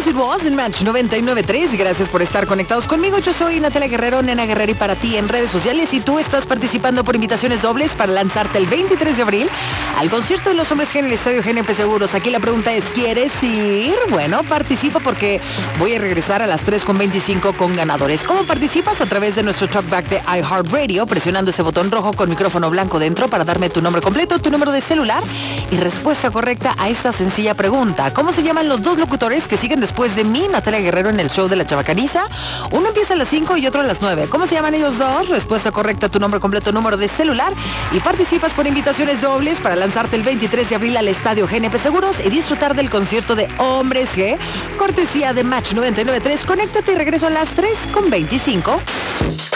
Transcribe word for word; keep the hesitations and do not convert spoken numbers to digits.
As It Was en Match noventa y nueve punto tres. Gracias por estar conectados conmigo. Yo soy Natalia Guerrero, Nena Guerrero, y para ti en redes sociales. Y tú estás participando por invitaciones dobles para lanzarte el veintitrés de abril al concierto de los Hombres G en el Estadio G N P Seguros. Aquí la pregunta es, ¿quieres ir? Bueno, participa porque voy a regresar a las tres con veinticinco con ganadores. ¿Cómo participas? A través de nuestro talkback de iHeartRadio, presionando ese botón rojo con micrófono blanco dentro para darme tu nombre completo, tu número de celular y respuesta correcta a esta sencilla pregunta. ¿Cómo se llaman los dos locutores que siguen después de mí, Natalia Guerrero, en el show de La Chabacaniza? Uno empieza a las cinco y otro a las nueve. ¿Cómo se llaman ellos dos? Respuesta correcta, tu nombre completo, número de celular, y participas por invitaciones dobles para lanzarte el veintitrés de abril al Estadio G N P Seguros y disfrutar del concierto de Hombres G, cortesía de Match noventa y nueve punto tres. Conéctate y regreso a las tres con veinticinco.